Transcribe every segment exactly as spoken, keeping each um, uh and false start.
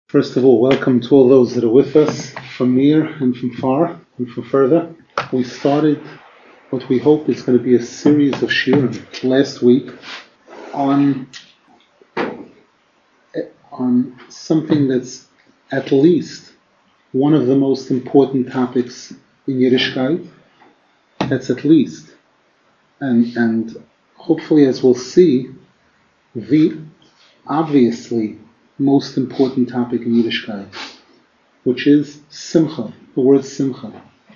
First of all, welcome to all those that are with us from near and from far and from further. We started what we hope is going to be a series of shiurim last week on, on something that's at least one of the most important topics in Yiddishkeit. That's at least. And, and hopefully, as we'll see, the obviously most important topic in Yiddishkeit, which is simcha, the word simcha.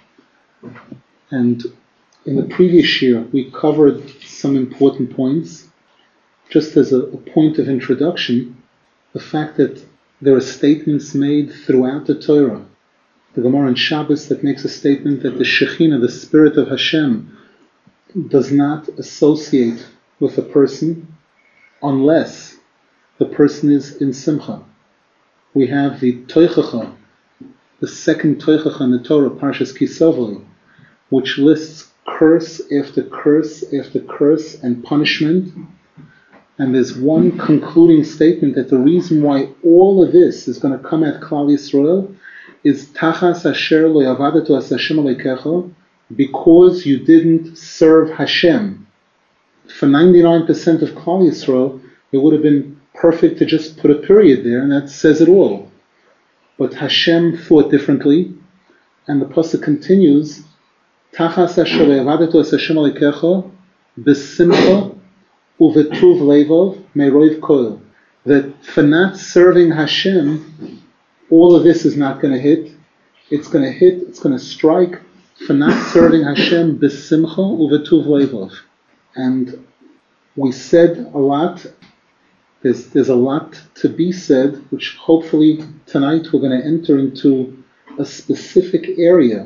And in the previous year, we covered some important points. Just as a, a point of introduction, the fact that there are statements made throughout the Torah. The Gemara in Shabbos that makes a statement that the Shekhinah, the Spirit of Hashem, does not associate with a person unless the person is in simcha. We have the Toichacha, the second Toichacha in the Torah, Parshas Kisavli, which lists curse after curse after curse and punishment. And there's one concluding statement that the reason why all of this is going to come at Klal Yisrael is Tachas Asher Lo Yavadatu As Hashem Aleikecha, because you didn't serve Hashem. For ninety-nine percent of Klal Yisrael, it would have been perfect to just put a period there, and that says it all. But Hashem thought differently, and the pasuk continues, Tachas asher yavadatu es Hashem aleikecha b'simcha uvetuv levov meroiv kol. That for not serving Hashem, all of this is not going to hit. It's going to hit, it's going to strike for not serving Hashem b'simcha uvetuv levov. And we said a lot. There's, there's a lot to be said, which hopefully tonight we're going to enter into a specific area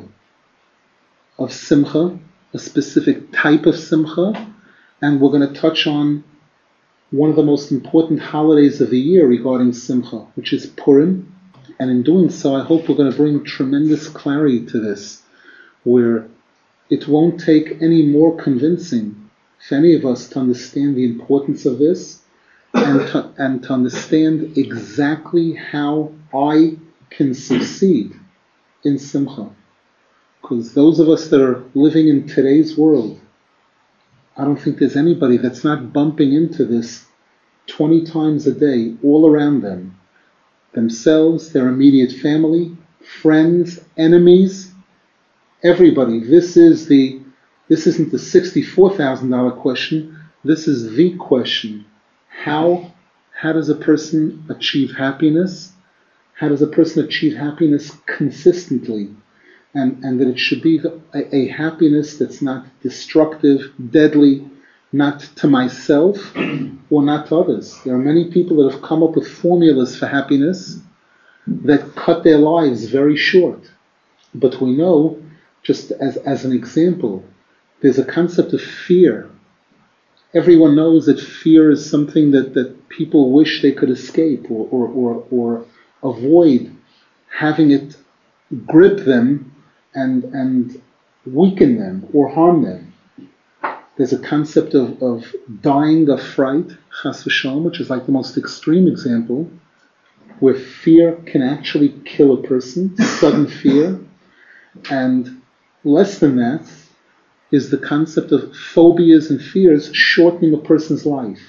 of simcha, a specific type of simcha, and we're going to touch on one of the most important holidays of the year regarding simcha, which is Purim. And in doing so, I hope we're going to bring tremendous clarity to this, where it won't take any more convincing for any of us to understand the importance of this, And to, and to understand exactly how I can succeed in simcha. Because those of us that are living in today's world, I don't think there's anybody that's not bumping into this twenty times a day all around them. Themselves, their immediate family, friends, enemies, everybody. This is the this isn't the sixty-four thousand dollars question, this is the question. How, how does a person achieve happiness? How does a person achieve happiness consistently? And, and that it should be a, a happiness that's not destructive, deadly, not to myself or not to others. There are many people that have come up with formulas for happiness that cut their lives very short. But we know, just as, as an example, there's a concept of fear. Everyone knows that fear is something that, that people wish they could escape or, or, or, or avoid having it grip them and, and weaken them or harm them. There's a concept of, of dying of fright, chas v'shalom, which is like the most extreme example, where fear can actually kill a person, sudden fear. And less than that is the concept of phobias and fears shortening a person's life.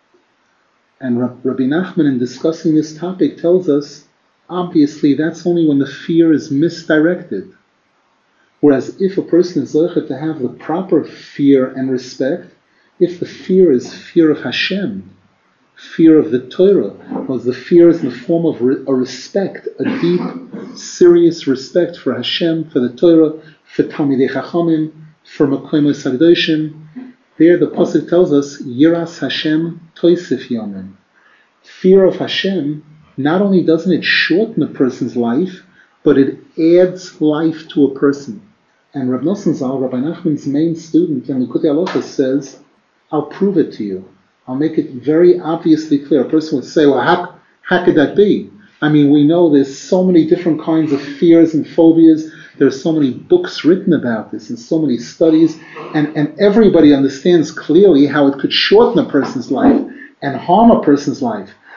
And Rabbi Nachman, in discussing this topic, tells us, obviously, that's only when the fear is misdirected. Whereas if a person is zocheh to have the proper fear and respect, if the fear is fear of Hashem, fear of the Torah, because the fear is in the form of a respect, a deep, serious respect for Hashem, for the Torah, for Talmidei Chachamim, for Mekoimos Hakadoshim, there the pasuk tells us, Yiras Hashem toisif yomim. Fear of Hashem, not only doesn't it shorten a person's life, but it adds life to a person. And Rab Nosson Zal, Rabbi Nachman's main student in Likutei Halachos, says, I'll prove it to you. I'll make it very obviously clear. A person would say, well, how, how could that be? I mean, we know there's so many different kinds of fears and phobias. There are so many books written about this and so many studies, and, and everybody understands clearly how it could shorten a person's life and harm a person's life.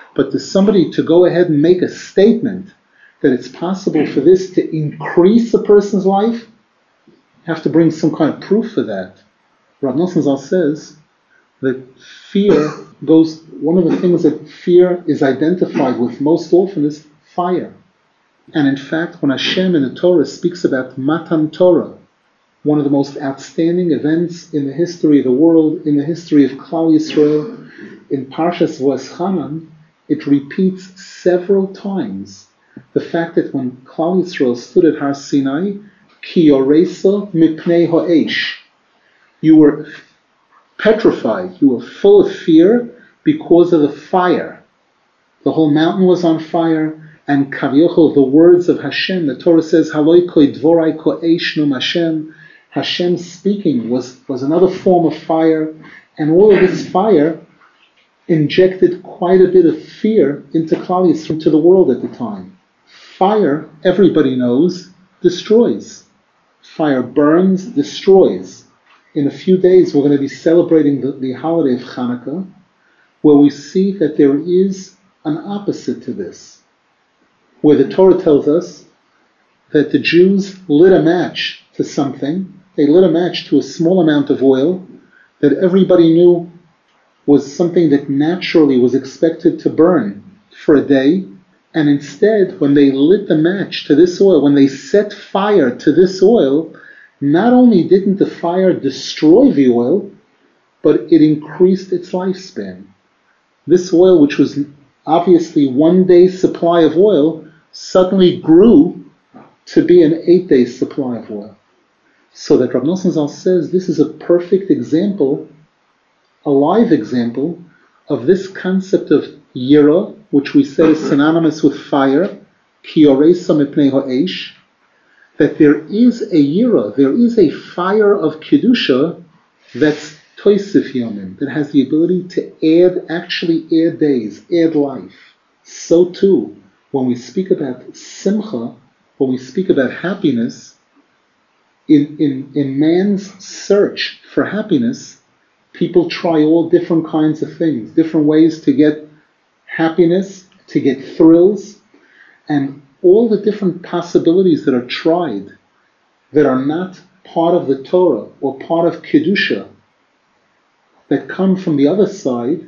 But to somebody to go ahead and make a statement that it's possible for this to increase a person's life, you have to bring some kind of proof for that. Rav Nosson Zal says that fear goes, one of the things that fear is identified with most often is fire. And in fact, when Hashem in the Torah speaks about Matan Torah, one of the most outstanding events in the history of the world, in the history of Klal Yisrael, in Parshas Va'eschanan, it repeats several times the fact that when Klal Yisrael stood at Har Sinai, Ki yoresa mipnei ha'esh, you were petrified, you were full of fear because of the fire. The whole mountain was on fire, and Kavyochel, the words of Hashem, the Torah says, Haloi koi dvorai ko eish num Hashem, Hashem speaking was, was another form of fire, and all of this fire injected quite a bit of fear into Klal Yisrael, into the world at the time. Fire, everybody knows, destroys. Fire burns, destroys. In a few days we're going to be celebrating the, the holiday of Hanukkah, where we see that there is an opposite to this, where the Torah tells us that the Jews lit a match to something. They lit a match to a small amount of oil that everybody knew was something that naturally was expected to burn for a day. And instead, when they lit the match to this oil, when they set fire to this oil, not only didn't the fire destroy the oil, but it increased its lifespan. This oil, which was obviously one day's supply of oil, suddenly grew to be an eight days supply of oil. So that Rav Nosson Zal says this is a perfect example, a live example, of this concept of yira, which we said is synonymous with fire, ki yoresa mipnei ha'esh, that there is a yira, there is a fire of kedusha that's toisif yomim, that has the ability to add, actually add days, add life. So too, when we speak about simcha, when we speak about happiness, in, in, in man's search for happiness, people try all different kinds of things, different ways to get happiness, to get thrills, and all the different possibilities that are tried that are not part of the Torah or part of Kedusha, that come from the other side,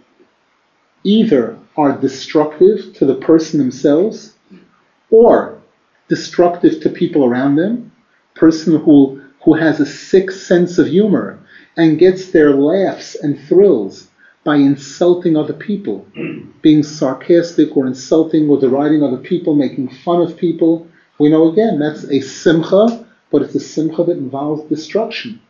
either are destructive to the person themselves or destructive to people around them. Person who, who has a sick sense of humor and gets their laughs and thrills by insulting other people, being sarcastic or insulting or deriding other people, making fun of people. We know again that's a simcha, but it's a simcha that involves destruction.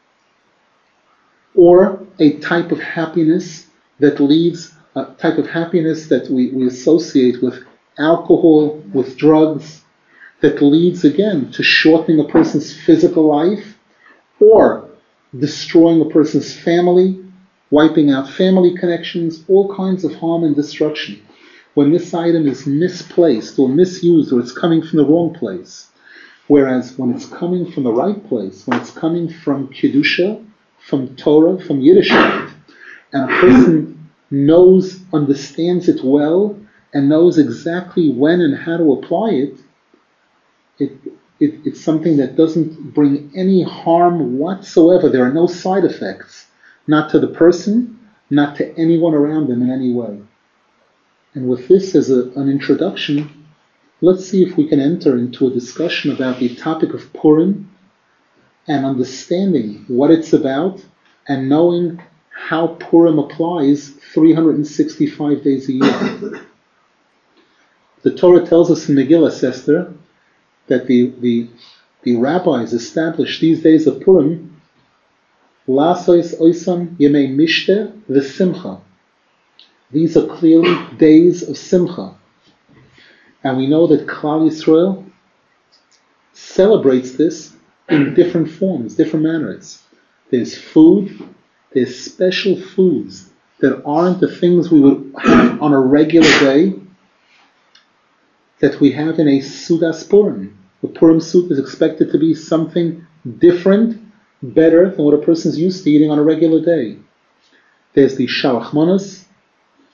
Or a type of happiness that leads, a type of happiness that we, we associate with alcohol, with drugs, that leads again to shortening a person's physical life or destroying a person's family, wiping out family connections, all kinds of harm and destruction. When this item is misplaced or misused, or it's coming from the wrong place. Whereas when it's coming from the right place, when it's coming from Kedusha, from Torah, from Yiddishkeit, and a person knows, understands it well, and knows exactly when and how to apply it, it, it it's something that doesn't bring any harm whatsoever. There are no side effects. Not to the person, not to anyone around them in any way. And with this as a, an introduction, let's see if we can enter into a discussion about the topic of Purim and understanding what it's about and knowing how Purim applies three hundred sixty-five days a year. The Torah tells us in Megillah Esther that the, the, the rabbis established these days of Purim Lasois oisam yemei mishte v'simcha. These are clearly days of simcha. And we know that Klal Yisrael celebrates this in different forms, different manners. There's food, there's special foods that aren't the things we would have on a regular day that we have in a Sudas Purim. The Purim soup is expected to be something different, better than what a person's used to eating on a regular day. There's the shalach manos,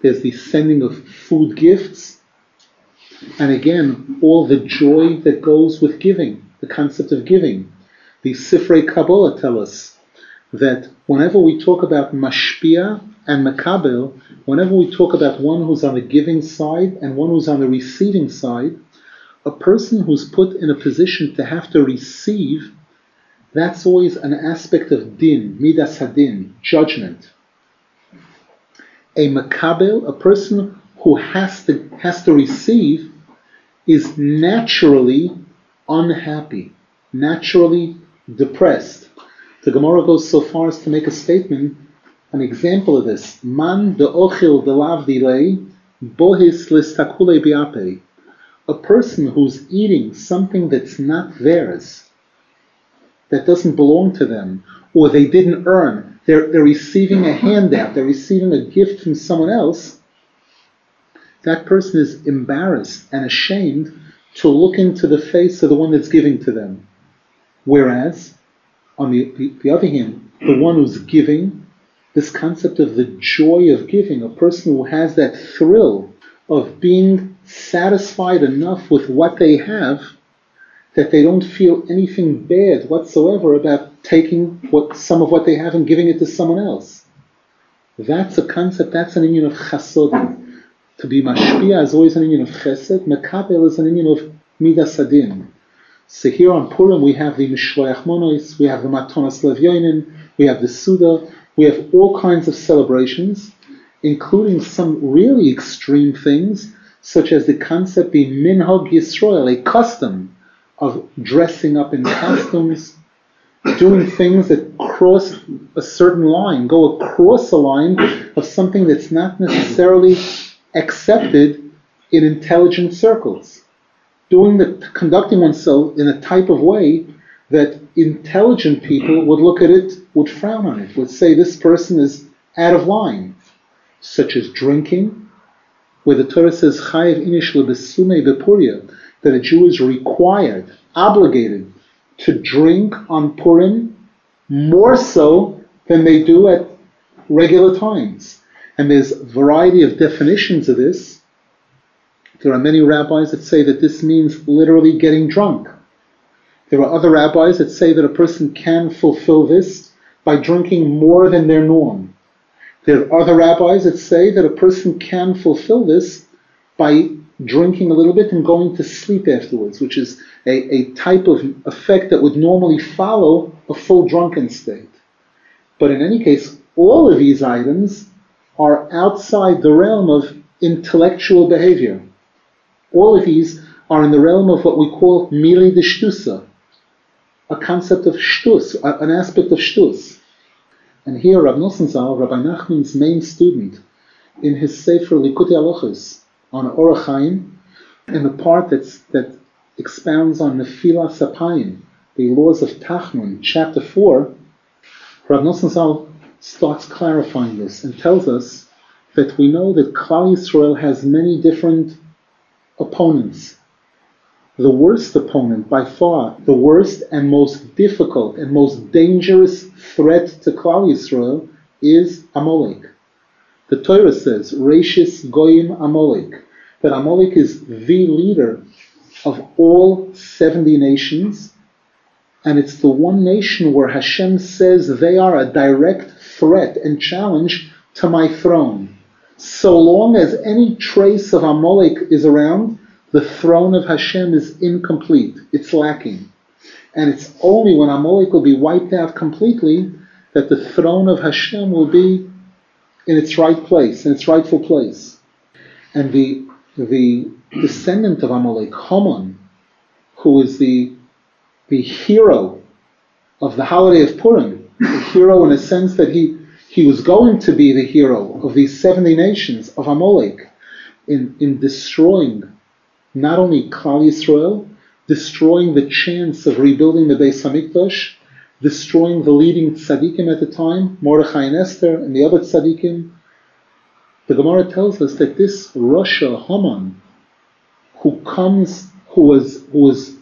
there's the sending of food gifts, and again, all the joy that goes with giving, the concept of giving. The Sifrei Kabbalah tell us that whenever we talk about mashpia and makabel, whenever we talk about one who's on the giving side and one who's on the receiving side, a person who's put in a position to have to receive, that's always an aspect of din, midas hadin, judgment. A makabel, a person who has to has to receive, is naturally unhappy, naturally depressed. The Gemara goes so far as to make a statement, an example of this. Man de ochil de lav dilei, bohis listakule biape. A person who's eating something that's not theirs, that doesn't belong to them, or they didn't earn. They're, they're receiving a handout, they're receiving a gift from someone else. That person is embarrassed and ashamed to look into the face of the one that's giving to them. Whereas, on the, the, the other hand, the one who's giving, this concept of the joy of giving, a person who has that thrill of being satisfied enough with what they have that they don't feel anything bad whatsoever about taking what some of what they have and giving it to someone else. That's a concept, that's an union of chasodim. To be mashpia is always an union of chesed, mekabel is an union of midas hadin. So here on Purim we have the Mishloach Monos, we have the Matonas Levyonin, we have the Suda, we have all kinds of celebrations, including some really extreme things, such as the concept being Minhag Yisrael, a custom of dressing up in costumes, doing things that cross a certain line, go across a line of something that's not necessarily accepted in intelligent circles. Doing the, conducting oneself in a type of way that intelligent people would look at it, would frown on it, would say this person is out of line, such as drinking, where the Torah says chayev inish lebesume bepuria, that a Jew is required, obligated, to drink on Purim more so than they do at regular times. And there's a variety of definitions of this. There are many rabbis that say that this means literally getting drunk. There are other rabbis that say that a person can fulfill this by drinking more than their norm. There are other rabbis that say that a person can fulfill this by drinking a little bit and going to sleep afterwards, which is a, a type of effect that would normally follow a full drunken state. But in any case, all of these items are outside the realm of intellectual behavior. All of these are in the realm of what we call mili de shtusa, a concept of shtus, an aspect of shtus. And here Rav Nosson Zal, Rabbi Nachman's main student, in his Sefer Likutei Halachos on Orach Chaim, in the part that's, that expounds on Nefilas Apayim, the laws of Tachnun, chapter four, Rav Nosson Zal starts clarifying this and tells us that we know that Klal Yisrael has many different opponents. The worst opponent, by far, the worst and most difficult and most dangerous threat to Klal Yisrael is Amalek. The Torah says, Reishis Goyim Amalek, that Amalek is the leader of all seventy nations, and it's the one nation where Hashem says they are a direct threat and challenge to my throne. So long as any trace of Amalek is around, the throne of Hashem is incomplete. It's lacking. And it's only when Amalek will be wiped out completely that the throne of Hashem will be in its right place, in its rightful place. And the the descendant of Amalek, Haman, who is the the hero of the holiday of Purim, the hero in a sense that he he was going to be the hero of these seventy nations of Amalek, in, in destroying not only Klal Yisrael, destroying the chance of rebuilding the Beis Hamikdash, destroying the leading tzaddikim at the time, Mordechai and Esther, and the other tzaddikim. The Gemara tells us that this Rasha, Haman, who comes, who was who was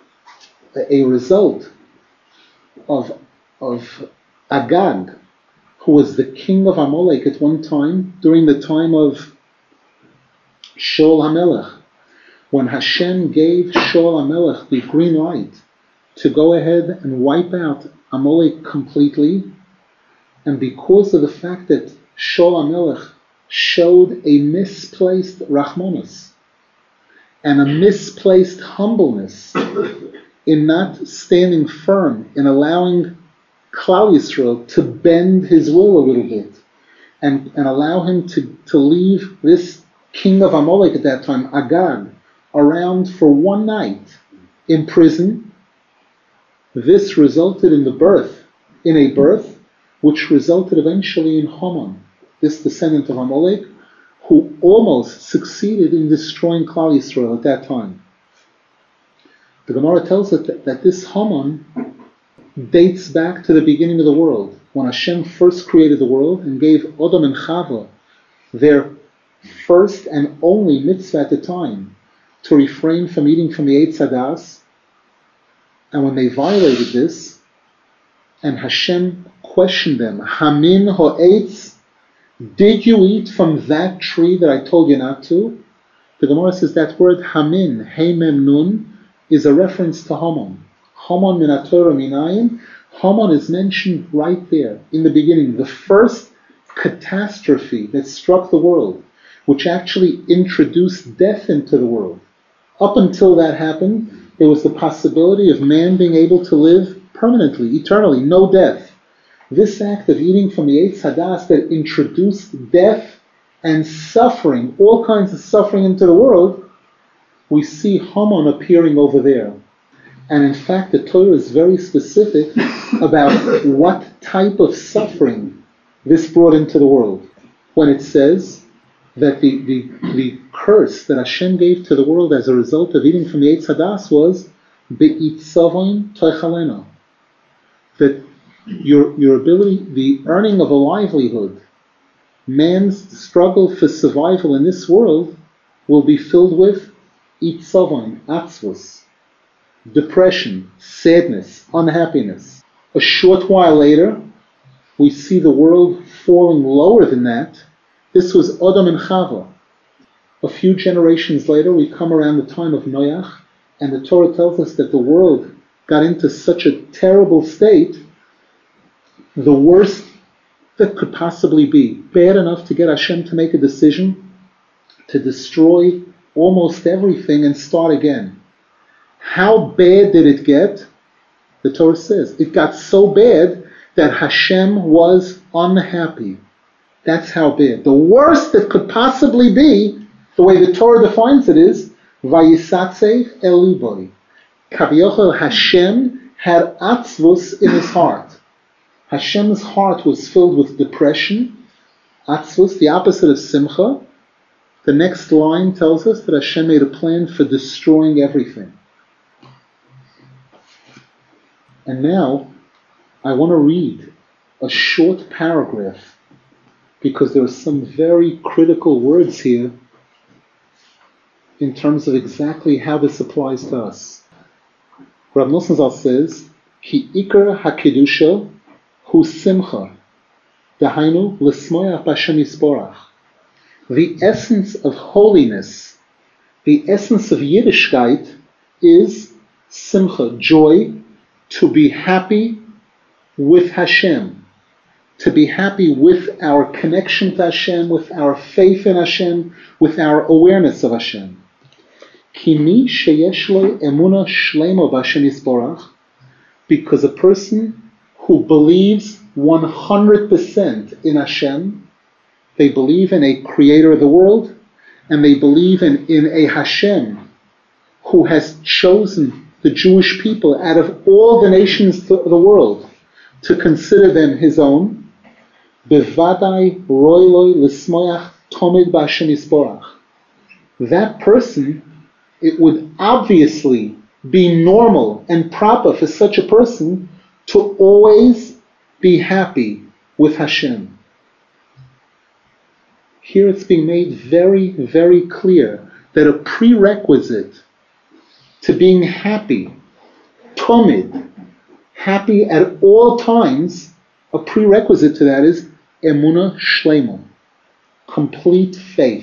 a result of of Agag, who was the king of Amalek at one time, during the time of Shaul HaMelech, when Hashem gave Shaul HaMelech the green light to go ahead and wipe out Amalek completely, and because of the fact that Shaul HaMelech showed a misplaced Rachmanis and a misplaced humbleness in not standing firm, in allowing Klal Yisrael to bend his will a little bit and, and allow him to, to leave this king of Amalek at that time, Agag, around for one night in prison. This resulted in the birth, in a birth, which resulted eventually in Haman, this descendant of Amalek, who almost succeeded in destroying Klal Yisrael at that time. The Gemara tells us that, that this Haman dates back to the beginning of the world, when Hashem first created the world and gave Adam and Chava their first and only mitzvah at the time to refrain from eating from the Eitz Hadas. And when they violated this, and Hashem questioned them, Hamin ha'etz, did you eat from that tree that I told you not to? The Gemara says that word Hamin, Hey Mem Nun, is a reference to Haman. Haman min haTorah minayin. Haman is mentioned right there in the beginning. The first catastrophe that struck the world, which actually introduced death into the world. Up until that happened, there was the possibility of man being able to live permanently, eternally, no death. This act of eating from the Eitz Hadas that introduced death and suffering, all kinds of suffering into the world, we see Haman appearing over there. And in fact, the Torah is very specific about what type of suffering this brought into the world. When it says that the, the, the curse that Hashem gave to the world as a result of eating from the Eitz Hadas was Be'itzavon Toichalena. That your, your ability, the earning of a livelihood, man's struggle for survival in this world will be filled with Itzavon, Atzvus, depression, sadness, unhappiness. A short while later, we see the world falling lower than that. This was Adam and Chava. A few generations later, we come around the time of Noach, and the Torah tells us that the world got into such a terrible state, the worst that could possibly be, bad enough to get Hashem to make a decision to destroy almost everything and start again. How bad did it get? The Torah says it got so bad that Hashem was unhappy. That's how bad. The worst that could possibly be, the way the Torah defines it, is Vayisatzev el liboy. Kaviyachol, Hashem had atzvus in his heart. Hashem's heart was filled with depression, atzvus, the opposite of simcha. The next line tells us that Hashem made a plan for destroying everything. And now, I want to read a short paragraph, because there are some very critical words here in terms of exactly how this applies to us. Rav Nosson Zal says, Ki ikar hakedusha hu simcha, dahainu l'smoyach b'Hashem yisborach. The essence of holiness, the essence of Yiddishkeit is simcha, joy, to be happy with Hashem, to be happy with our connection to Hashem, with our faith in Hashem, with our awareness of Hashem. Kimi sheyesh lo emuna shlema b'Hashem yisborach, because a person who believes one hundred percent in Hashem, they believe in a creator of the world, and they believe in, in a Hashem who has chosen the Jewish people out of all the nations of the world to consider them his own. Bevadai roiloi l'smoyach tomid b'Hashem yisborach. That person, it would obviously be normal and proper for such a person to always be happy with Hashem. Here it's being made very, very clear that a prerequisite to being happy, tomid, happy at all times, a prerequisite to that is emuna shlema, complete faith.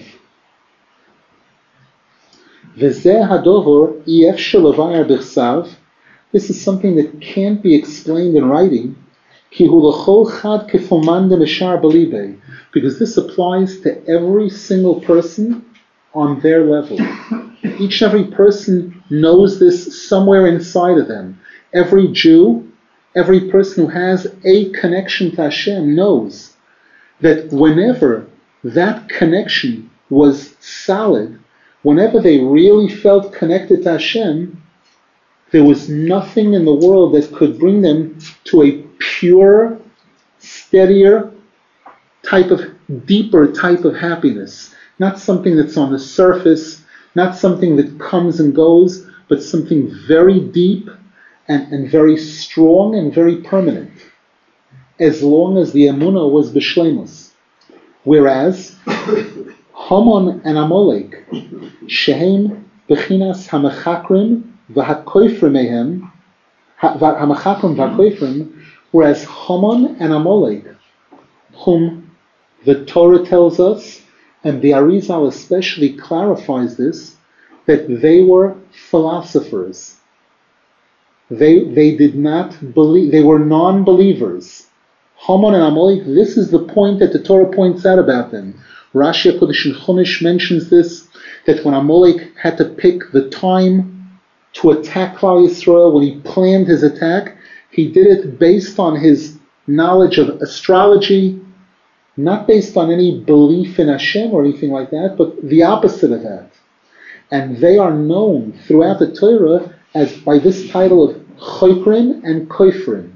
V'zeh hadovor ef shelavayar b'chsav. This is something that can't be explained in writing. Ki hu l'chol chad k'foman demeshar b'libei, because this applies to every single person on their level. Each and every person knows this somewhere inside of them. Every Jew, every person who has a connection to Hashem knows that whenever that connection was solid, whenever they really felt connected to Hashem, there was nothing in the world that could bring them to a pure, steadier type of, deeper type of happiness. Not something that's on the surface, not something that comes and goes, but something very deep and, and very strong and very permanent, as long as the emunah was b'shleimus. Whereas Haman and Amalek, shehem b'chinas hamachakrim v'hakoifrim mehem, hamachakrim v'hakoifrim, whereas Haman and Amalek, whom the Torah tells us, and the Arizal especially clarifies this, that they were philosophers. They they did not believe, they were non-believers. Haman and Amalek, this is the point that the Torah points out about them. Rashi HaKodesh in Chumash mentions this, that when Amalek had to pick the time to attack Klal Yisrael, when he planned his attack, he did it based on his knowledge of astrology, not based on any belief in Hashem or anything like that, but the opposite of that. And they are known throughout the Torah as by this title of Chokrim and Koifrim,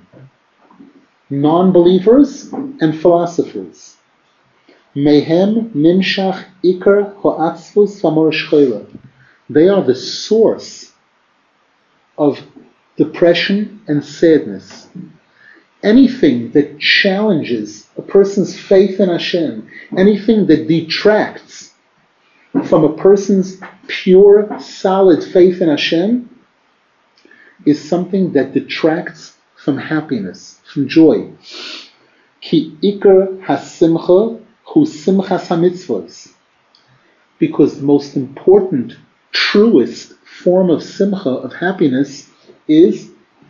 non-believers and philosophers. Mehem nimshach ikar ho'atzvus v'amor shchoira. They are the source of depression and sadness. Anything that challenges a person's faith in Hashem, anything that detracts from a person's pure, solid faith in Hashem, is something that detracts from happiness, from joy. Ki ikar hasimcha hu simchas hamitzvos. Because the most important, truest form of simcha, of happiness, is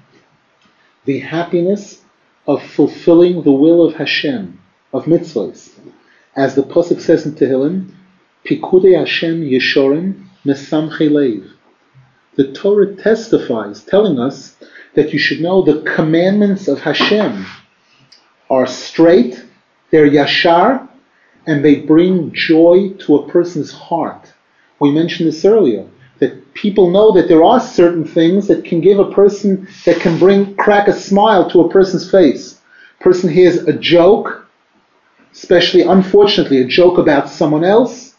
the happiness of fulfilling the will of Hashem, of mitzvahs. As the Pasuk says in Tehillim, Pikudei Hashem Yeshorim Mesamchei Leiv. The Torah testifies, telling us that you should know the commandments of Hashem are straight, they're yashar, and they bring joy to a person's heart. We mentioned this earlier, that people know that there are certain things that can give a person, that can bring, crack a smile to a person's face. A person hears a joke, especially, unfortunately, a joke about someone else,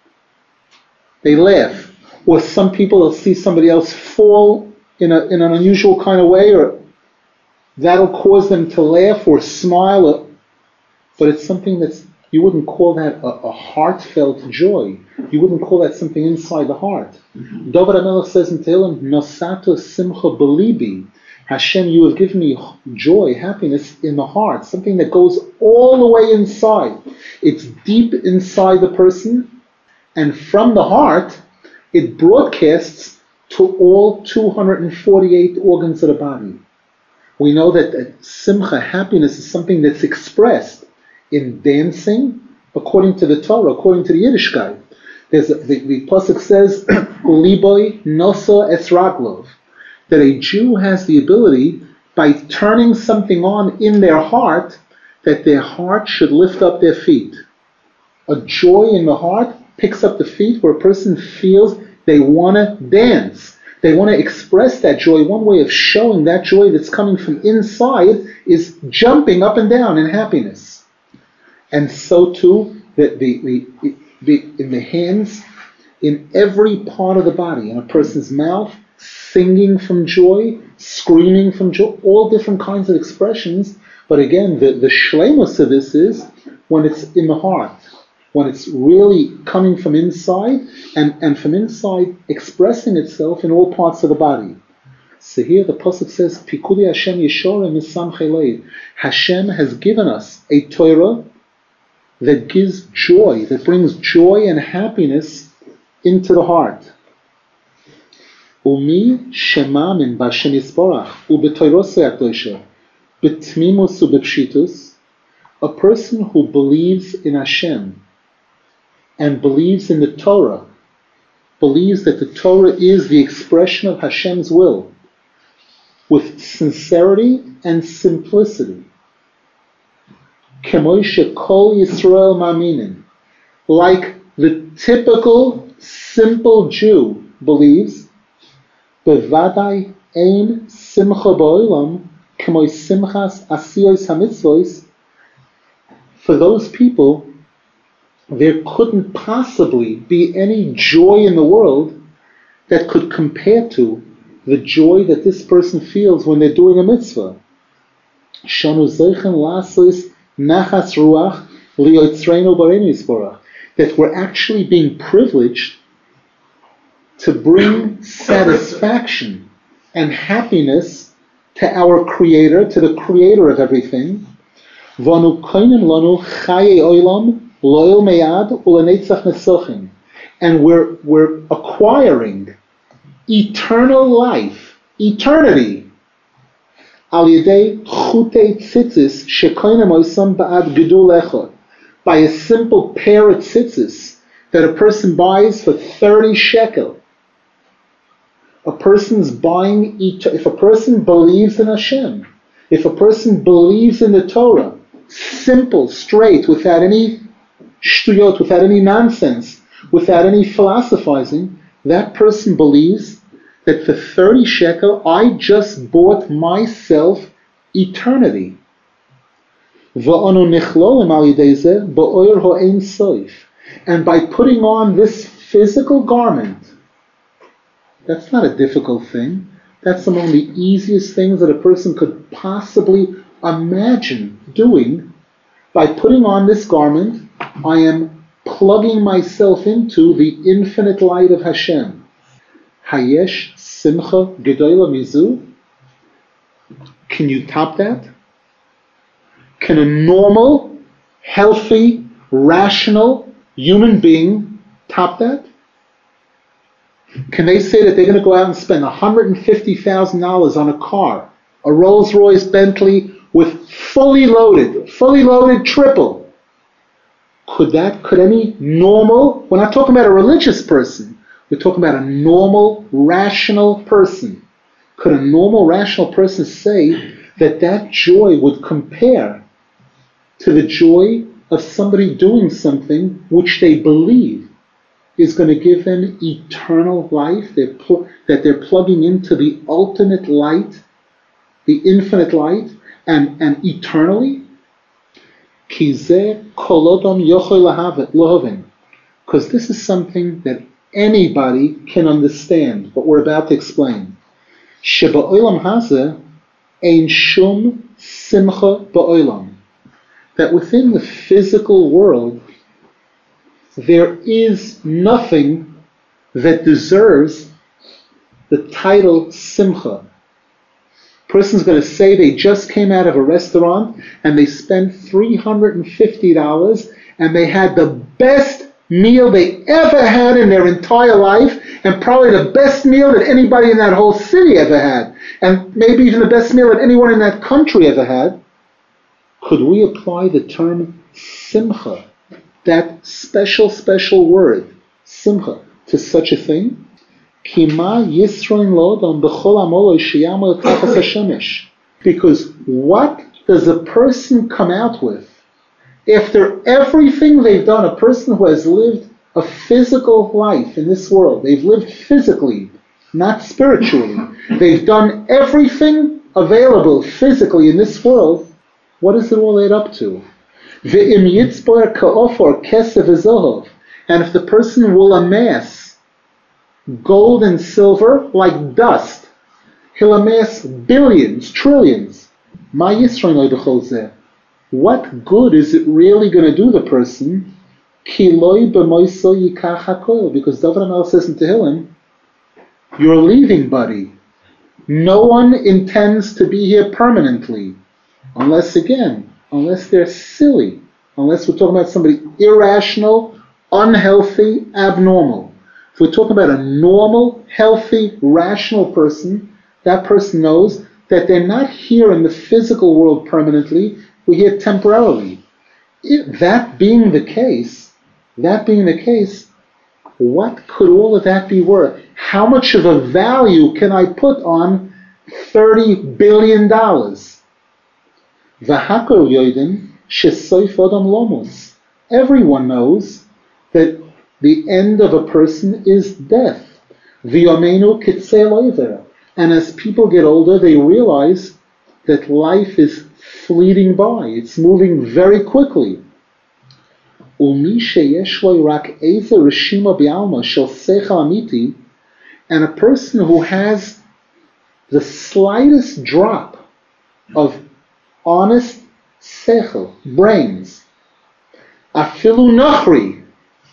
they laugh. Or some people will see somebody else fall in, a, in an unusual kind of way, or that'll cause them to laugh or smile, or, but it's something that's, you wouldn't call that a, a heartfelt joy. You wouldn't call that something inside the heart. Mm-hmm. David HaMelech says in Tehillim, Nosato simcha belibi. Hashem, you have given me joy, happiness in the heart, something that goes all the way inside. It's deep inside the person, and from the heart, it broadcasts to all two hundred forty-eight organs of the body. We know that, that simcha, happiness, is something that's expressed in dancing, according to the Torah, according to the Yiddishkeit. There's a, the, the Pasuk says, Uliboy noso es raglov, that a Jew has the ability, by turning something on in their heart, that their heart should lift up their feet. A joy in the heart picks up the feet, where a person feels they want to dance. They want to express that joy. One way of showing that joy that's coming from inside is jumping up and down in happiness. And so too, the, the, the, the, in the hands, in every part of the body, in a person's mouth, singing from joy, screaming from joy, all different kinds of expressions. But again, the, the shleimus of this is when it's in the heart, when it's really coming from inside, and, and from inside expressing itself in all parts of the body. So here the Pasuk says, Pikudei Hashem Yeshorim Mesamchei Leiv. Hashem has given us a Torah that gives joy, that brings joy and happiness into the heart. Umi shemamin b'Hashem Yisborach u'b'toyrosei HaKdosha b'tmimus u'b'pshitus, a person who believes in Hashem and believes in the Torah, believes that the Torah is the expression of Hashem's will, with sincerity and simplicity. Kemoishe kol Yisrael ma'aminin, like the typical simple Jew believes, bevadai ein simcha ba'olam kemoi simchas asiyos hamitzvos. For those people, there couldn't possibly be any joy in the world that could compare to the joy that this person feels when they're doing a mitzvah. Shanu zeichen lasos nachas ruach liyotzreinu bareinu yisborach, that we're actually being privileged to bring satisfaction and happiness to our Creator, to the Creator of everything. Vanu koinen lanu chaye olam loyal meyad ulenetzach nesochin, and we're we're acquiring eternal life, eternity. Al yedei chutei tzitzis shekoinem oisam ba'ad gedul echad, by a simple pair of tzitzis that a person buys for thirty shekel. A person's buying, if a person believes in Hashem, if a person believes in the Torah, simple, straight, without any shtuyot, without any nonsense, without any philosophizing, that person believes that for thirty shekel, I just bought myself eternity. And by putting on this physical garment, that's not a difficult thing. That's among the easiest things that a person could possibly imagine doing. By putting on this garment, I am plugging myself into the infinite light of Hashem. Hayesh simcha gedola mizu? Can you top that? Can a normal, healthy, rational human being top that? Can they say that they're going to go out and spend one hundred fifty thousand dollars on a car, a Rolls-Royce Bentley with fully loaded, fully loaded triple? Could that, could any normal, we're not talking about a religious person, we're talking about a normal, rational person. Could a normal, rational person say that that joy would compare to the joy of somebody doing something which they believe is going to give them eternal life, they're pl- that they're plugging into the ultimate light, the infinite light, and, and eternally? Because this is something that anybody can understand, what we're about to explain. That within the physical world, there is nothing that deserves the title simcha. A person's going to say they just came out of a restaurant and they spent three hundred fifty dollars and they had the best meal they ever had in their entire life, and probably the best meal that anybody in that whole city ever had, and maybe even the best meal that anyone in that country ever had. Could we apply the term simcha, that special, special word, simcha, to such a thing? Because what does a person come out with after everything they've done? A person who has lived a physical life in this world, they've lived physically, not spiritually. They've done everything available physically in this world. What does it all add up to? And if the person will amass gold and silver like dust, he'll amass billions, trillions. What good is it really going to do the person? Because David HaMelech says in Tehillim, you're leaving, buddy. No one intends to be here permanently. Unless, again, unless they're silly, unless we're talking about somebody irrational, unhealthy, abnormal. If we're talking about a normal, healthy, rational person, that person knows that they're not here in the physical world permanently, we're here temporarily. If that being the case, that being the case, what could all of that be worth? How much of a value can I put on thirty billion dollars? V'hakol yodim shesoif adam lomus. Everyone knows that the end of a person is death. V'yomenu kitzei loiver. And as people get older, they realize that life is fleeting by. It's moving very quickly. Umi sheyesh lo rak eze reshima bi'alma shel sechel amiti, and a person who has the slightest drop of honest sechel, brains, afilu nachri,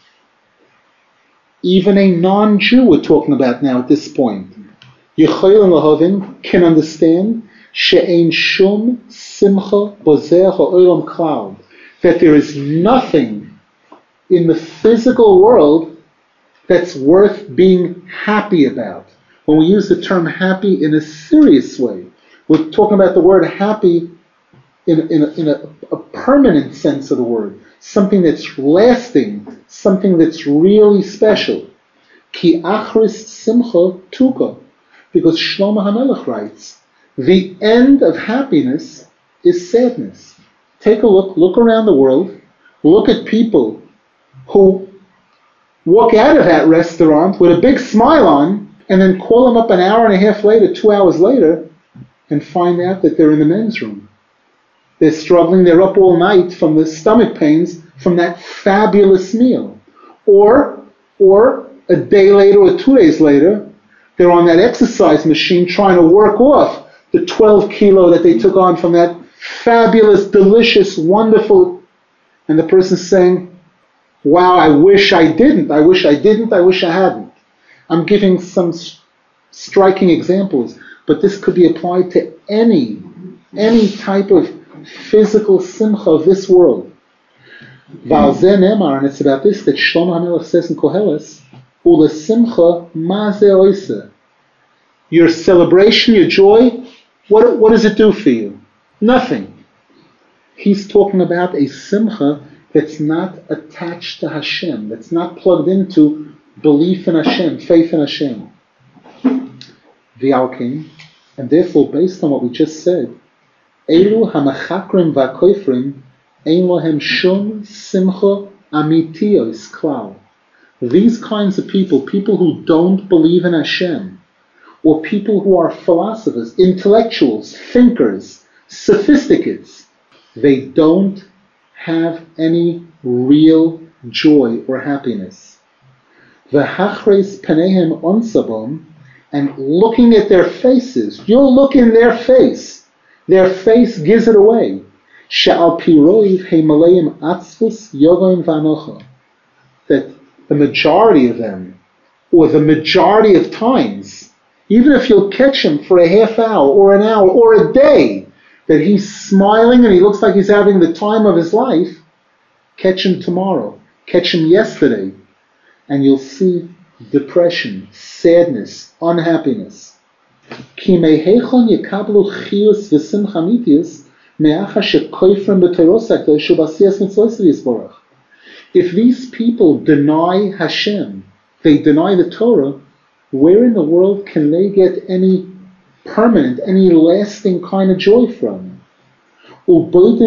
even a non-Jew we're talking about now at this point, Yecholim lahavin, can understand she'ein shum simcha bozeh ha'olam klal, that there is nothing in the physical world that's worth being happy about. When we use the term happy in a serious way, we're talking about the word happy in, in, a, in a, a permanent sense of the word, something that's lasting, something that's really special. Ki achris simcha tuka, because Shlomo HaMelech writes, the end of happiness is sadness. Take a look, look around the world, look at people who walk out of that restaurant with a big smile on, and then call them up an hour and a half later, two hours later, and find out that they're in the men's room. They're struggling, they're up all night from the stomach pains from that fabulous meal. Or, or a day later or two days later, they're on that exercise machine trying to work off the twelve kilo that they took on from that fabulous, delicious, wonderful, and the person's saying, wow, I wish I didn't, I wish I didn't, I wish I hadn't. I'm giving some striking examples, but this could be applied to any, any type of physical simcha of this world. Val Zeh Nemar, and it's about this that Shlomo HaMelech says in Koheles, Ula simcha ma ze oise. Your celebration, your joy, what, what does it do for you? Nothing. He's talking about a simcha that's not attached to Hashem, that's not plugged into belief in Hashem, faith in Hashem. V'alkin, and therefore, based on what we just said, Elu hamachakrim v'akoifrim ein lohem shum simcha amitiyos klal. These kinds of people, people who don't believe in Hashem, or people who are philosophers, intellectuals, thinkers, sophisticates, they don't have any real joy or happiness. V'hachreis panehem onsabom, and looking at their faces, you'll look in their face, their face gives it away. She'al piroiv heimaleim atzvus yogoim v'anocha, that the majority of them, or the majority of times, even if you'll catch him for a half hour or an hour or a day, that he's smiling and he looks like he's having the time of his life, catch him tomorrow, catch him yesterday, and you'll see depression, sadness, unhappiness. If these people deny Hashem, they deny the Torah, where in the world can they get any permanent, any lasting kind of joy from? Now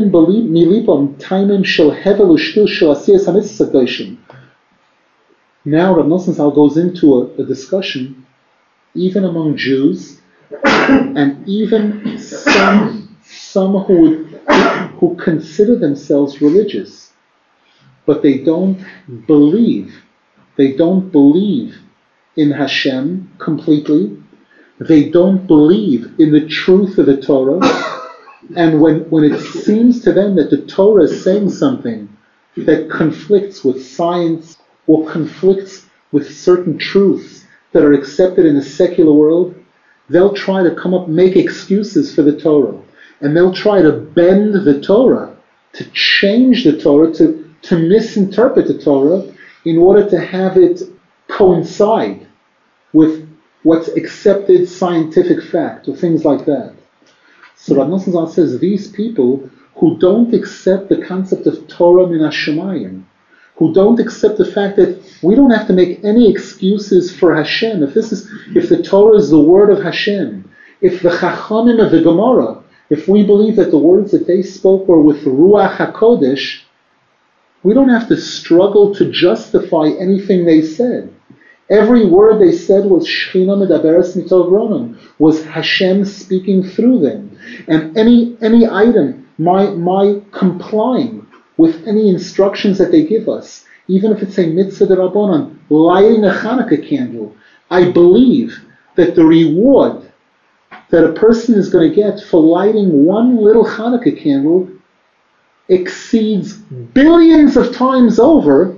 Rav Nosson Zal goes into a, a discussion, even among Jews, and even some some who would, who consider themselves religious, but they don't believe, they don't believe in Hashem completely. They don't believe in the truth of the Torah, and when, when it seems to them that the Torah is saying something that conflicts with science or conflicts with certain truths that are accepted in the secular world, they'll try to come up, make excuses for the Torah, and they'll try to bend the Torah to change the Torah, to, to misinterpret the Torah in order to have it coincide with what's accepted scientific fact or things like that. So Rav Nosson Zal says these people who don't accept the concept of Torah min hashamayim, who don't accept the fact that we don't have to make any excuses for Hashem. If this is, if the Torah is the word of Hashem, if the Chachamim of the Gemara, if we believe that the words that they spoke were with Ruach HaKodesh, we don't have to struggle to justify anything they said. Every word they said was Shechina Medaberes Mitov Ronan, was Hashem speaking through them. And any any item, my my complying with any instructions that they give us, even if it's a mitzvah d'Rabbanan, lighting a Hanukkah candle, I believe that the reward that a person is going to get for lighting one little Hanukkah candle exceeds billions of times over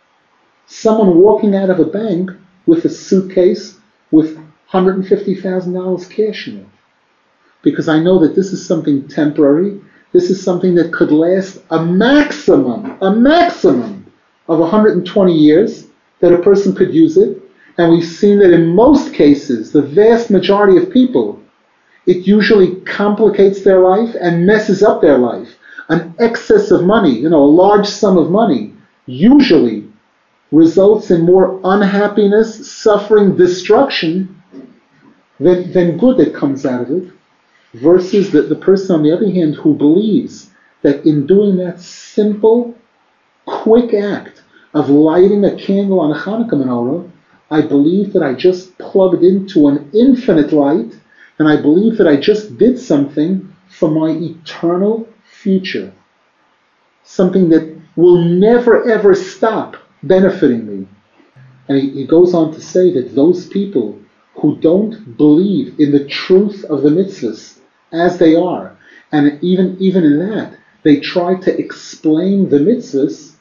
someone walking out of a bank with a suitcase with one hundred fifty thousand dollars cash in it. Because I know that this is something temporary. This is something that could last a maximum, a maximum of one hundred twenty years that a person could use it. And we've seen that in most cases, the vast majority of people, it usually complicates their life and messes up their life. An excess of money, you know, a large sum of money, usually results in more unhappiness, suffering, destruction than, than good that comes out of it, versus the, the person, on the other hand, who believes that in doing that simple, quick act of lighting a candle on a Hanukkah menorah, I believe that I just plugged into an infinite light, and I believe that I just did something for my eternal future. Something that will never ever stop benefiting me. And he, he goes on to say that those people who don't believe in the truth of the mitzvahs as they are, and even, even in that, they try to explain the mitzvahs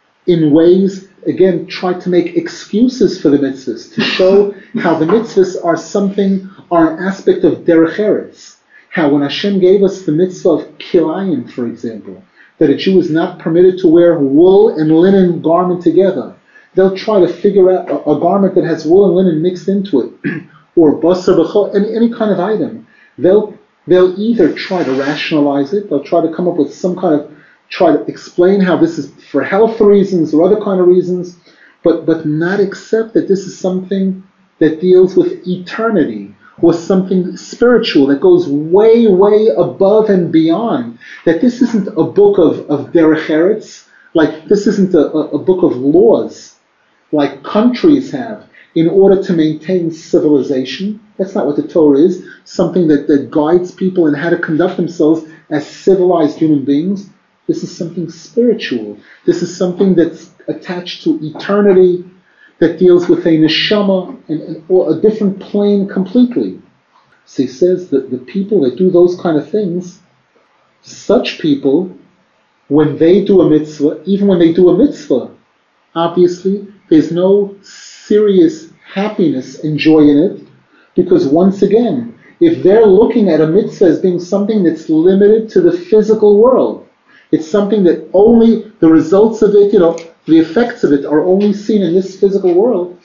in ways, again, try to make excuses for the mitzvahs, to show how the mitzvahs are something, are an aspect of derech eretz. How when Hashem gave us the mitzvah of kilayim, for example, that a Jew is not permitted to wear wool and linen garment together, they'll try to figure out a, a garment that has wool and linen mixed into it, or basar b'chol, any, any kind of item. They'll they'll either try to rationalize it, they'll try to come up with some kind of, try to explain how this is for health reasons or other kind of reasons, but but not accept that this is something that deals with eternity, or something spiritual that goes way, way above and beyond. That this isn't a book of, of derech eretz, like this isn't a, a book of laws like countries have in order to maintain civilization. That's not what the Torah is, something that, that guides people in how to conduct themselves as civilized human beings. This is something spiritual. This is something that's attached to eternity, that deals with a neshama and, and, or a different plane completely. So he says that the people that do those kind of things, such people, when they do a mitzvah, even when they do a mitzvah, obviously there's no serious happiness and joy in it, because once again, if they're looking at a mitzvah as being something that's limited to the physical world, it's something that only the results of it, you know, the effects of it are only seen in this physical world,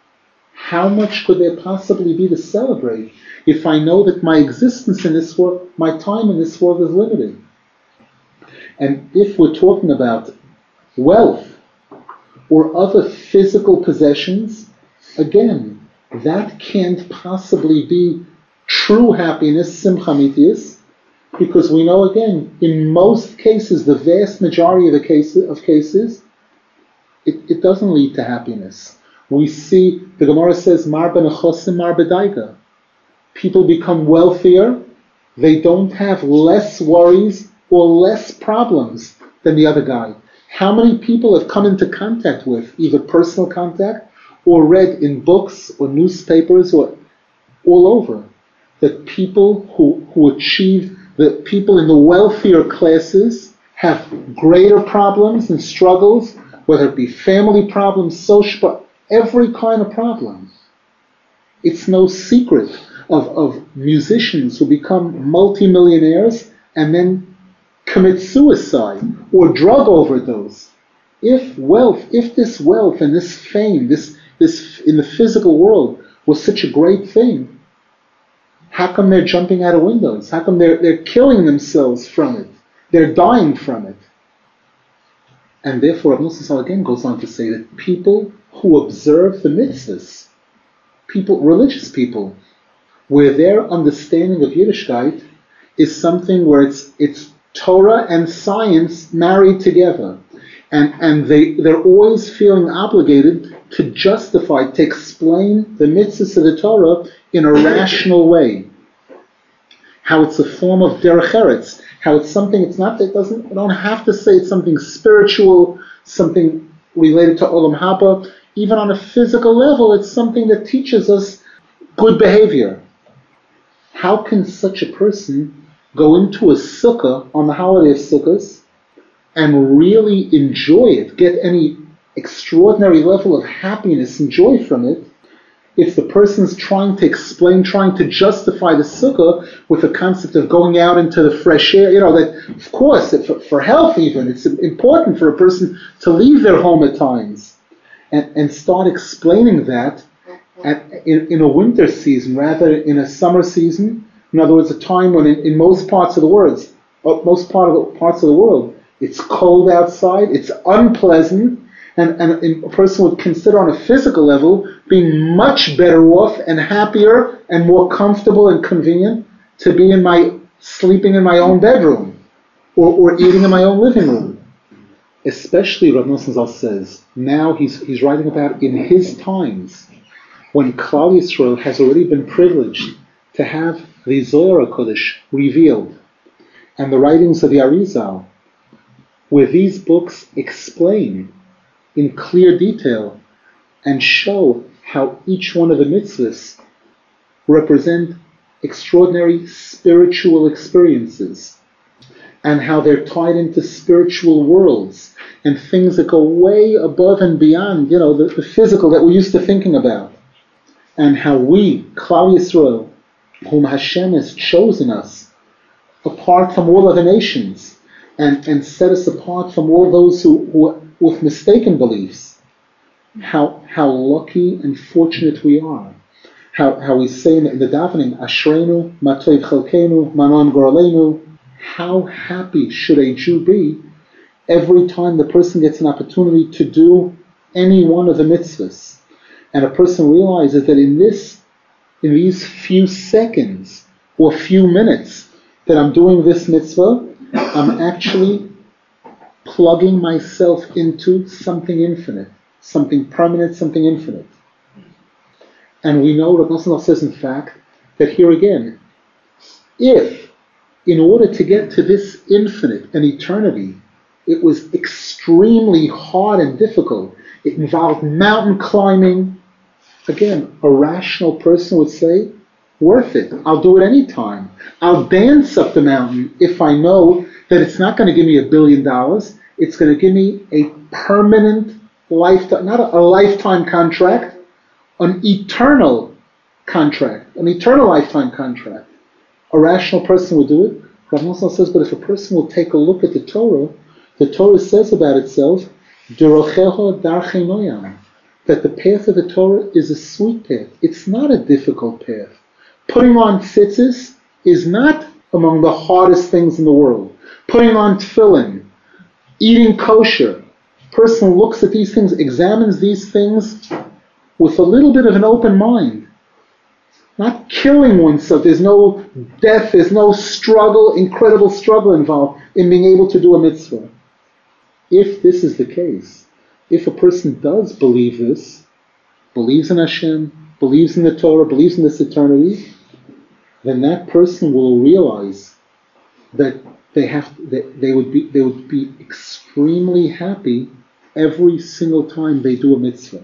how much could there possibly be to celebrate if I know that my existence in this world, my time in this world is limited? And if we're talking about wealth or other physical possessions, again, that can't possibly be true happiness, simcha amitiyus, because we know, again, in most cases, the vast majority of the cases, of cases, It, it doesn't lead to happiness. We see, the Gemara says, Mar benechosim, mar bedaiga. People become wealthier, they don't have less worries or less problems than the other guy. How many people have come into contact with, either personal contact or read in books or newspapers or all over, that people who, who achieve, that people in the wealthier classes have greater problems and struggles, whether it be family problems, social, every kind of problem. It's no secret of, of musicians who become multimillionaires and then commit suicide or drug overdose. If wealth, if this wealth and this fame, this this in the physical world was such a great thing, how come they're jumping out of windows? How come they're they're killing themselves from it? They're dying from it. And therefore, Rav Nosson again goes on to say that people who observe the mitzvahs, people, religious people, where their understanding of Yiddishkeit is something where it's it's Torah and science married together. And and they, they're always feeling obligated to justify, to explain the mitzvahs of the Torah in a rational way. How it's a form of derech eretz, how it's something, it's not, it doesn't, you don't have to say it's something spiritual, something related to Olam Haba. Even on a physical level, it's something that teaches us good behavior. How can such a person go into a sukkah on the holiday of Sukkot and really enjoy it, get any extraordinary level of happiness and joy from it, if the person's trying to explain, trying to justify the sukkah with the concept of going out into the fresh air? You know, that of course, for, for health even, it's important for a person to leave their home at times, and, and start explaining that at, in, in a winter season rather in a summer season. In other words, a time when in, in most parts of the world, most part of the, parts of the world, it's cold outside, it's unpleasant, and, and a person would consider on a physical level being much better off and happier and more comfortable and convenient to be in my, sleeping in my own bedroom or, or eating in my own living room. Especially, Rav Nosson Zal says, now he's, he's writing about in his times, when Klal Yisrael has already been privileged to have the Zohar HaKodesh revealed, and the writings of the Arizal, where these books explain in clear detail and show how each one of the mitzvahs represent extraordinary spiritual experiences, and how they're tied into spiritual worlds and things that go way above and beyond, you know, the, the physical that we're used to thinking about, and how we, Klal Yisrael, whom Hashem has chosen us, apart from all other nations, and, and set us apart from all those who, who with mistaken beliefs, how how lucky and fortunate we are. How how we say in the, in the davening, Ashreinu, Matov Chalkeinu, Manon Goraleinu. How happy should a Jew be every time the person gets an opportunity to do any one of the mitzvahs, and a person realizes that in this, in these few seconds or few minutes that I'm doing this mitzvah, I'm actually plugging myself into something infinite, something permanent, something infinite. And we know, Rav Nosson says in fact, that here again, if in order to get to this infinite and eternity, it was extremely hard and difficult, it involved mountain climbing, again, a rational person would say, worth it. I'll do it any time. I'll dance up the mountain if I know that it's not going to give me a billion dollars. It's going to give me a permanent lifetime, not a, a lifetime contract, an eternal contract, an eternal lifetime contract. A rational person would do it. Rav Nosson says, but if a person will take a look at the Torah, the Torah says about itself, Derocheho darchei noyam, that the path of the Torah is a sweet path. It's not a difficult path. Putting on tzitzis is not among the hardest things in the world. Putting on tefillin, eating kosher. Person looks at these things, examines these things with a little bit of an open mind. Not killing oneself. There's no death, there's no struggle, incredible struggle involved in being able to do a mitzvah. If this is the case, if a person does believe this, believes in Hashem, believes in the Torah, believes in this eternity, then that person will realize that they have that they would be they would be extremely happy every single time they do a mitzvah.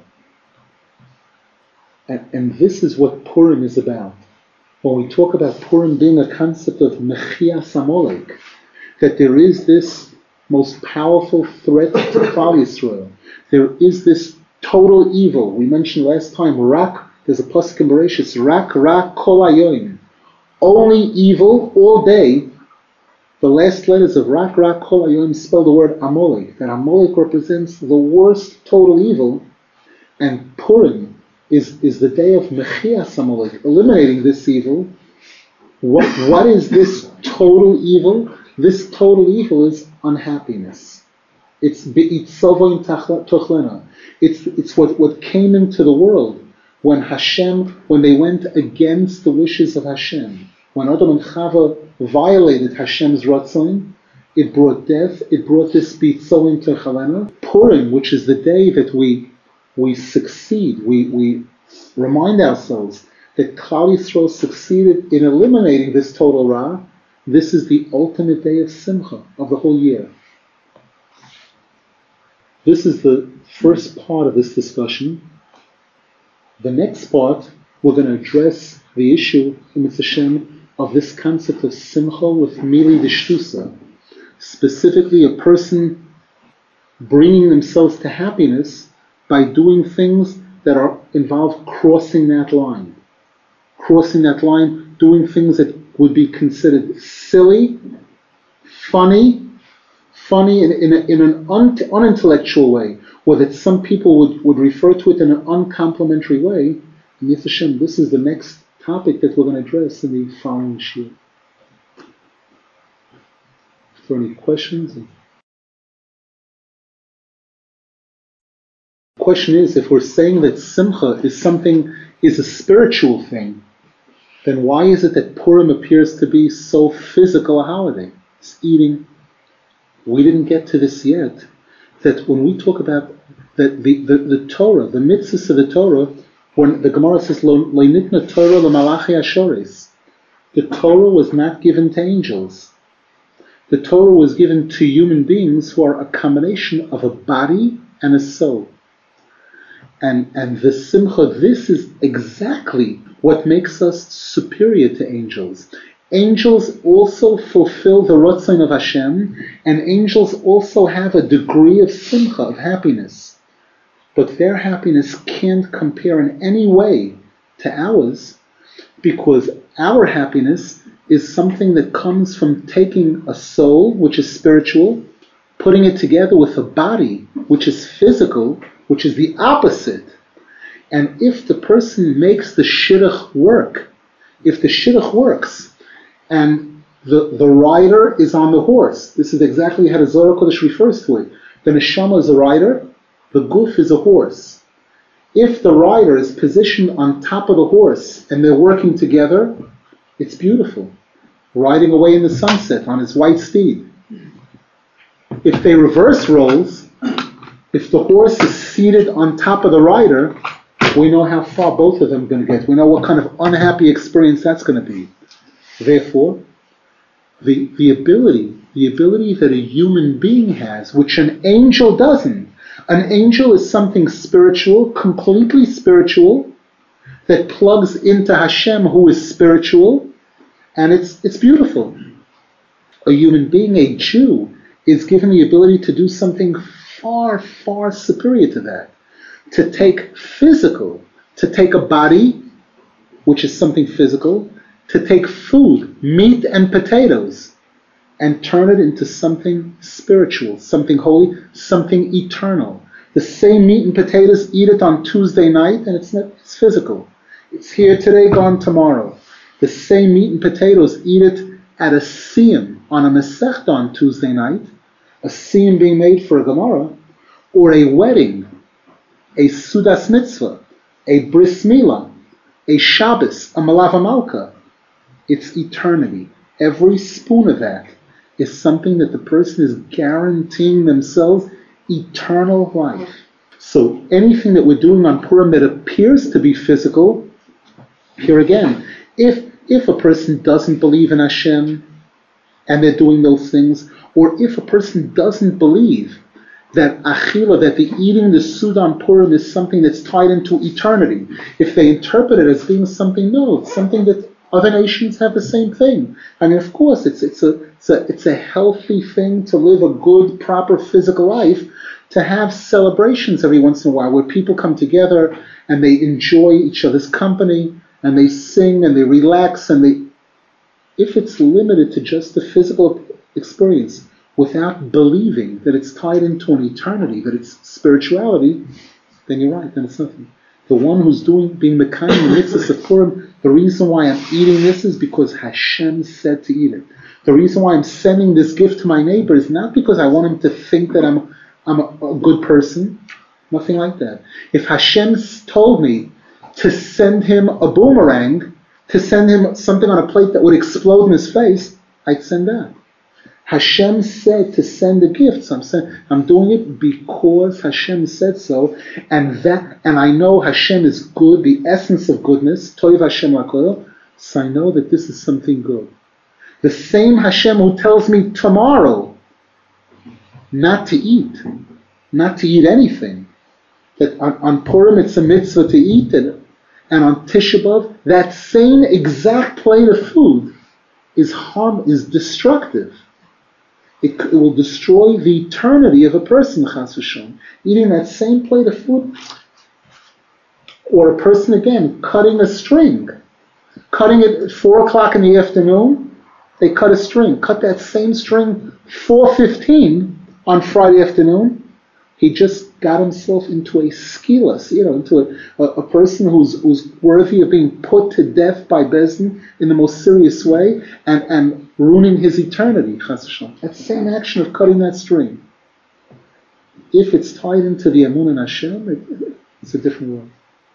And, and this is what Purim is about. When we talk about Purim being a concept of Mechias Amalek, that there is this most powerful threat to Klal Yisrael. There is this total evil. We mentioned last time, Rak, there's a pasuk in Bereshis, Rak, Rak, Kol Hayoim. Only evil all day. The last letters of Rak Rak Kol Hayom spell the word Amalek, that Amalek represents the worst total evil, and Purim is, is the day of Mechias Amalek, eliminating this evil. What, what is this total evil? This total evil is unhappiness. It's Be'itzovo Tochlena. It's it's what, what came into the world when Hashem, when they went against the wishes of Hashem. When Adam and Chava violated Hashem's Ratzon, it brought death, it brought this Be'itzovo Tochlena. Purim, which is the day that we we succeed, we, we remind ourselves that Klal Yisrael succeeded in eliminating this total Ra. This is the ultimate day of Simcha, of the whole year. This is the first part of this discussion. The next part, we're going to address the issue, Mitzvah Hashem, of this concept of Simcha with Mili D'Shtusa. Specifically, a person bringing themselves to happiness by doing things that are involve crossing that line. Crossing that line, doing things that would be considered silly, funny, funny in, in, a, in an un, unintellectual way, or that some people would, would refer to it in an uncomplimentary way. And Yis Hashem, this is the next topic that we're going to address in the following shiur. If there are any questions? The question is, if we're saying that Simcha is something, is a spiritual thing, then why is it that Purim appears to be so physical a holiday? It's eating. We didn't get to this yet. That when we talk about that the, the, the Torah, the mitzvahs of the Torah, when the Gemara says, Lo nitna Torah l'malachi ashores, the Torah was not given to angels. The Torah was given to human beings who are a combination of a body and a soul. And, and the Simcha, this is exactly what makes us superior to angels. Angels also fulfill the Ratzon of Hashem, and angels also have a degree of Simcha, of happiness. But their happiness can't compare in any way to ours, because our happiness is something that comes from taking a soul, which is spiritual, putting it together with a body, which is physical, which is the opposite. And if the person makes the shidduch work, if the shidduch works, and the, the rider is on the horse, this is exactly how the Zohar Kodesh refers to it. The neshama is a rider, the guf is a horse. If the rider is positioned on top of the horse and they're working together, it's beautiful. Riding away in the sunset on his white steed. If they reverse roles, if the horse is seated on top of the rider, we know how far both of them are going to get. We know what kind of unhappy experience that's going to be. Therefore, the, the ability, the ability that a human being has, which an angel doesn't. An angel is something spiritual, completely spiritual, that plugs into Hashem, who is spiritual, and it's it's beautiful. A human being, a Jew, is given the ability to do something far, far superior to that. To take physical, to take a body, which is something physical, to take food, meat and potatoes, and turn it into something spiritual, something holy, something eternal. The same meat and potatoes, eat it on Tuesday night, and it's not, it's physical. It's here today, gone tomorrow. The same meat and potatoes, eat it at a siyum, on a Masechta on Tuesday night, a siyum being made for a Gemara, or a wedding, a Sudas Mitzvah, a Bris Milah, a Shabbos, a Malava Malka. It's eternity. Every spoon of that is something that the person is guaranteeing themselves eternal life. So anything that we're doing on Purim that appears to be physical, here again, if if a person doesn't believe in Hashem and they're doing those things, or if a person doesn't believe that achila, that the eating the Suda on Purim is something that's tied into eternity, if they interpret it as being something, no, it's something that other nations have the same thing. I mean, of course, it's it's a it's a it's a healthy thing to live a good, proper physical life, to have celebrations every once in a while where people come together and they enjoy each other's company and they sing and they relax, and they, if it's limited to just the physical experience without believing that it's tied into an eternity, that it's spirituality, then you're right, then it's nothing. The one who's doing, being Mekayim the mitzvahs of Purim, the reason why I'm eating this is because Hashem said to eat it. The reason why I'm sending this gift to my neighbor is not because I want him to think that I'm I'm a, a good person. Nothing like that. If Hashem told me to send him a boomerang, to send him something on a plate that would explode in his face, I'd send that. Hashem said to send a gift, so I'm saying I'm doing it because Hashem said so, and that, and I know Hashem is good, the essence of goodness, Toiv Hashem Lakoil, so I know that this is something good. The same Hashem who tells me tomorrow not to eat, not to eat anything, that on, on Purim it's a mitzvah to eat it, and on Tisha B'Av that same exact plate of food is harm, is destructive. It, it will destroy the eternity of a person, Chas v'Shalom. Eating that same plate of food, or a person again cutting a string, cutting it at four o'clock in the afternoon. They cut a string, cut that same string four fifteen on Friday afternoon. He just got himself into a skilas, you know, into a, a, a person who's who's worthy of being put to death by Bezdin in the most serious way, and, and ruining his eternity, Chas v'Shalom. That same action of cutting that string, if it's tied into the Amun and Hashem, it, it's a different world.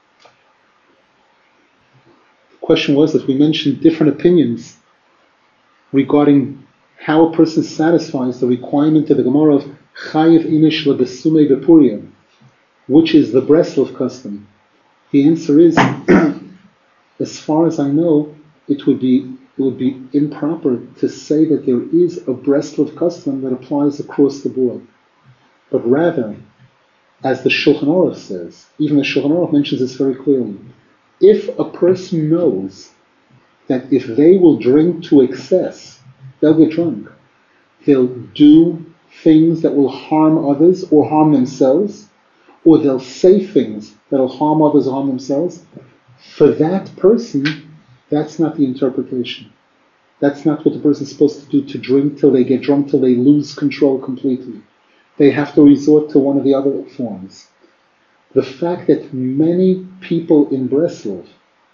The question was that we mentioned different opinions regarding how a person satisfies the requirement of the Gemara of Chayiv Inish Lebesume Bepuria, which is the Breslov custom. The answer is, as far as I know, it would be it would be improper to say that there is a Breslov custom that applies across the board. But rather, as the Shulchan Aruch says, even the Shulchan Aruch mentions this very clearly, if a person knows that if they will drink to excess, they'll get drunk, they'll do things that will harm others or harm themselves, or they'll say things that will harm others or harm themselves, for that person, that's not the interpretation. That's not what the person is supposed to do, to drink till they get drunk, till they lose control completely. They have to resort to one of the other forms. The fact that many people in Breslov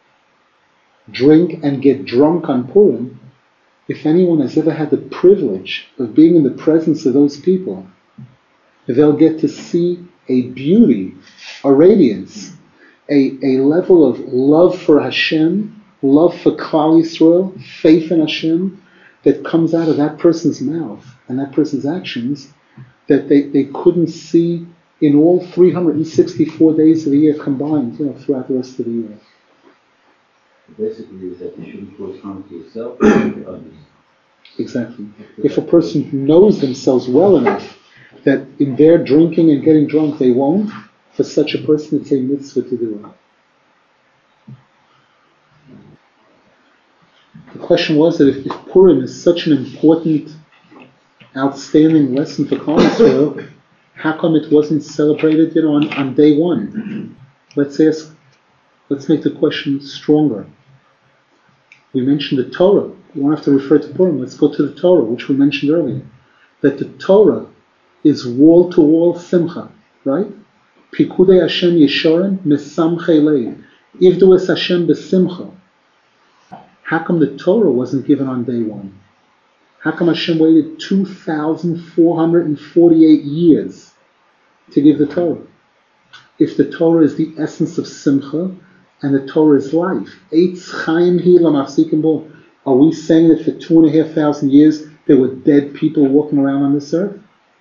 drink and get drunk on Purim, if anyone has ever had the privilege of being in the presence of those people, they'll get to see a beauty, a radiance, a, a level of love for Hashem, love for Klal Yisrael, faith in Hashem, that comes out of that person's mouth and that person's actions that they, they couldn't see in all three hundred sixty-four days of the year combined, you know, throughout the rest of the year. Basically, is that you shouldn't cause harm to yourself or to others. Exactly. If a person knows themselves well enough that in their drinking and getting drunk they won't, for such a person it's a mitzvah to do it. The question was that if, if Purim is such an important, outstanding lesson for Klal Yisrael, how come it wasn't celebrated, you know, on, on day one? Let's ask, let's make the question stronger. We mentioned the Torah. You don't have to refer to Purim. Let's go to the Torah, which we mentioned earlier. That the Torah is wall-to-wall simcha, right? Pikudei Hashem Yeshorim Mesamchei Lev. Ivdu es Hashem besimcha. How come the Torah wasn't given on day one? How come Hashem waited two thousand four hundred forty-eight years to give the Torah? If the Torah is the essence of simcha, and the Torah is life, Eitz Chaim Hi Lamafsikim Bo, are we saying that for two and a half thousand years there were dead people walking around on this earth?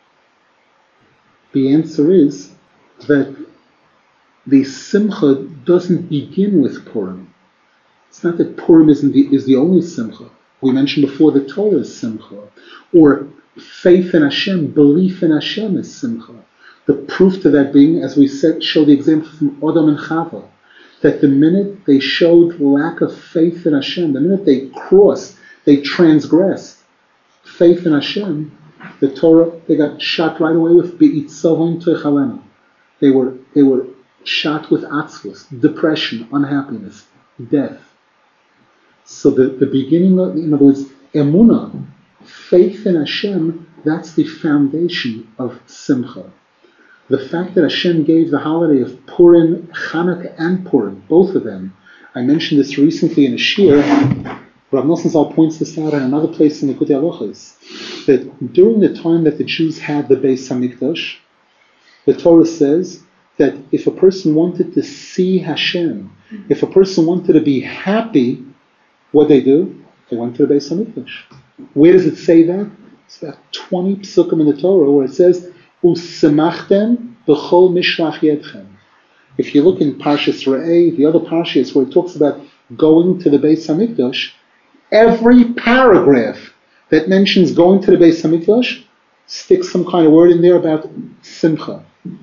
The answer is that the simcha doesn't begin with Purim. It's not that Purim isn't the, is the only simcha. We mentioned before the Torah is simcha, or faith in Hashem, belief in Hashem is simcha. The proof to that being, as we said, show the example from Adam and Chava, that the minute they showed lack of faith in Hashem, the minute they crossed, they transgressed faith in Hashem, the Torah, they got shot right away with Be'itzohon Toichalena. They were they were shot with atzvus, depression, unhappiness, death. So the, the beginning of, in other words, emunah, faith in Hashem, that's the foundation of Simcha. The fact that Hashem gave the holiday of Purim, Chanukah and Purim, both of them. I mentioned this recently in a shir. Rav Nosson Zal points this out in another place in the Likutei Halachos, that during the time that the Jews had the Beis Hamikdash, the Torah says that if a person wanted to see Hashem, if a person wanted to be happy, what they do? They went to the Beis Hamikdash. Where does it say that? It's about twenty psukim in the Torah where it says, U'semachtem b'chol mishlach yedchem. If you look in Parshas Re'eh, the other parshas where it talks about going to the Beis Hamikdash, every paragraph that mentions going to the Beis Hamikdash sticks some kind of word in there about simcha.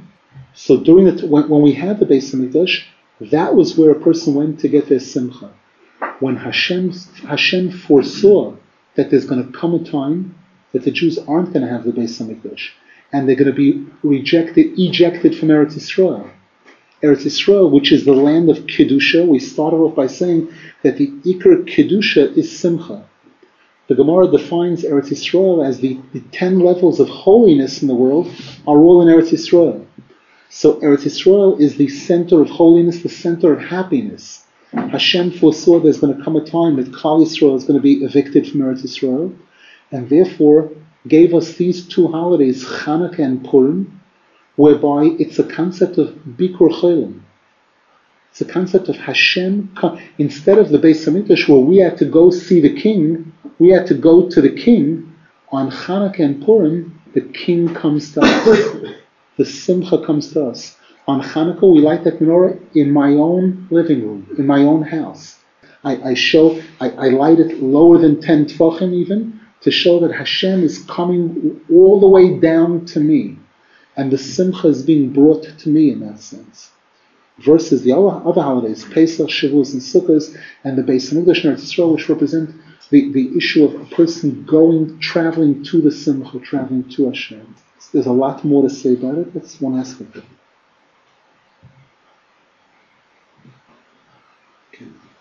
So during the when, when we had the Beis Hamikdash, that was where a person went to get their simcha. When Hashem Hashem foresaw that there's going to come a time that the Jews aren't going to have the Beis Hamikdash, and they're going to be rejected, ejected from Eretz Yisrael. Eretz Yisrael, which is the land of Kedusha, we started off by saying that the Iker Kedusha is Simcha. The Gemara defines Eretz Yisrael as the, the ten levels of holiness in the world are all in Eretz Yisrael. So Eretz Yisrael is the center of holiness, the center of happiness. Hashem foresaw there's going to come a time that Klal Yisrael is going to be evicted from Eretz Yisrael, and therefore gave us these two holidays, Chanukah and Purim, whereby it's a concept of Bikur Cholim. It's a concept of Hashem. Instead of the Beis Hamikdash where we had to go see the king, we had to go to the king. On Chanukah and Purim, the king comes to us. The Simcha comes to us. On Chanukah, we light that menorah in my own living room, in my own house. I, I show, I, I light it lower than ten tefachim even, to show that Hashem is coming all the way down to me. And the Simcha is being brought to me in that sense. Versus the other, other holidays, Pesach, Shavuos, and Sukkot, and the Beis Hamikdash and Eretz Yisrael, which represent the, the issue of a person going, traveling to the Simcha, traveling to Hashem. There's a lot more to say about it. That's one aspect of it. Okay.